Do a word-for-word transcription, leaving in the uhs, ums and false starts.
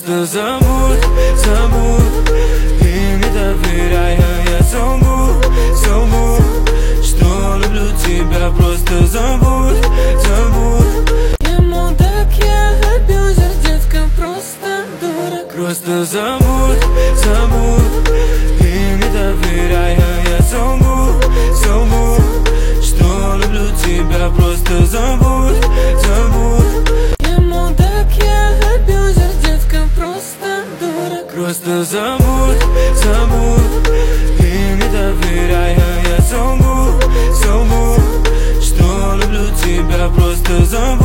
Просто забудь, забудь и не доверяй, а я солгу, солгу, что люблю тебя. Просто забудь, забудь. Я мудак, я абьюзер, детка, просто дурак. Просто забудь, забудь и не доверяй, а я солгу, солгу, что люблю тебя. Просто забудь, забудь. Я мудак, я абьюзер, детка, просто дурак. Просто забудь, забудь и не доверяй, а я солгу, солгу, что люблю тебя. Просто забудь.